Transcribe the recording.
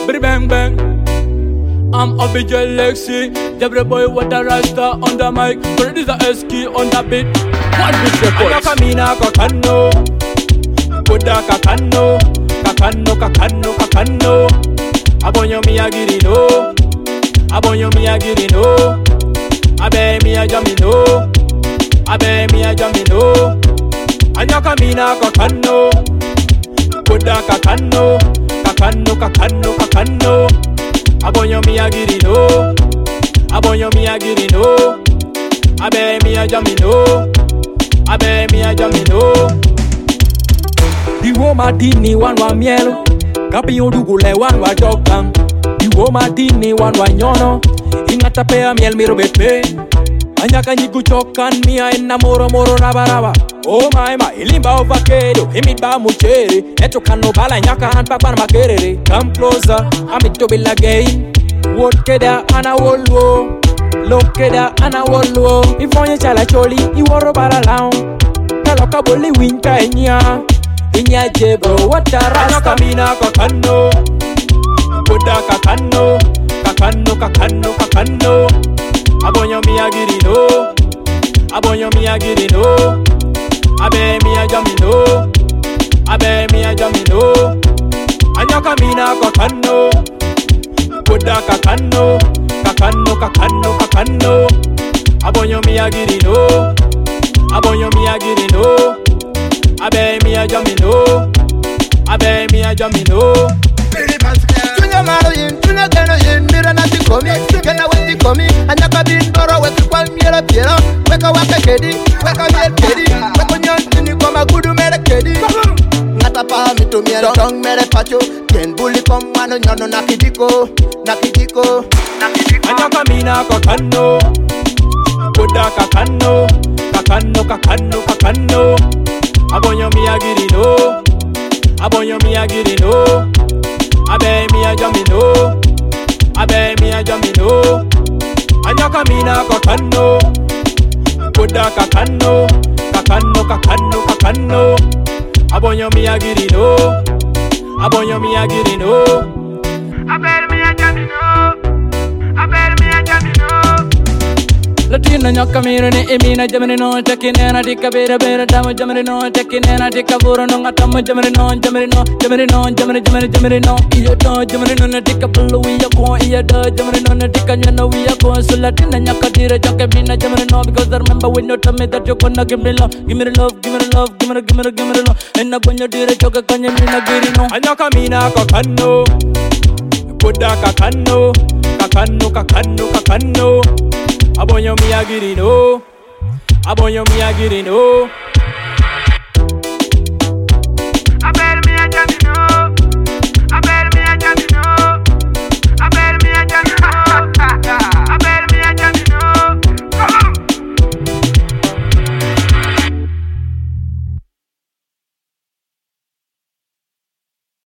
Bidi bang bang. I'm a BJ Lexi. Every boy with a rasta on the mic. Producer SK on the beat. One with the voice. Anya kamina kakano. Buddha kakano. Kakano kakano kakano. Abonyo miyagiri no. Abonyo miyagiri no. Abe miyajami no. Abe miyajami no. Anya kamina kakano. Buddha kakano. Kakano kakano kakano. Abonyo miyagiri no. Abonyo miyagiri no. Abe miyajami no. Abe miyajami no. Diwo madini wanwa mielo. Kapi yodugule wanwa dogang. Diwo madini wanwa nyono. Ingata pea miel miro bepe. Anyaka nyigu chokan mia enamoro moro raba raba. Oh my ilimba ovacado. Himiba muchere. Eto kano bala nyaka hanpa kwa makerere. Come closer, amito bila gay. Wokeda ana wolwo. Lokeda ana wolwo. Ifonye chala choli, iworo bala lao. Kaloka boli winka enya. Inya jebro, what a rasta. Kamina kakano. Buddha kakano. Kakano kakano kakano. Abonyo miyagiri no. Abonyo miyagiri no. Abe miyajami no. Abe miyajami no. Anya kamina kakano. Buddha kakano. Kakano kakano kakano. Abonyo miyagiri no. Abonyo miyagiri no. Abe miyajami no. Abe miyajami no. Tunya maro yin, tunya gano yin, mira na tikomi, kena weti komi, anyaka bin boro wetu kwa miera piero, weka waka kedi, weka miel kedi, weka nyon tini kwa magudu mere kedi. Ngata pa mito miera dong mere pacho, ken buli kom mano nyono nakidiko, nakidiko, nakidiko. Anyaka mina kakano, Buddha kakano, kakano kakano kakano. Abonyo miyagiri no. Abonyo miyagiri no. Abe miyajami no. Abe miyajami no. Anya kamina kakano. Buddha kakano. Kakano kakano kakano. Abonyo miyagiri no. Abonyo miyagiri no. Abe miyajami no. Abe miyajami no. Latina nyaka mira ne emina jamre no takine na dikka bera bera dama jamre no takine na dikka bura no ngata jamre no jamre no jamre no jamre no iya to jamre no na dikka pulu iya ko iya da jamre no na dikka nyana iya ko so Latina nyaka dire chaka mina jamre no because I remember when you told me that you gonna give me love give me love give me love give me love and na gonya dire chaka kanya mina giri no anyaka mina kakano Buddha kakano kakano kakano kakano Abonyo miyagiri no. Abonyo miyagiri no.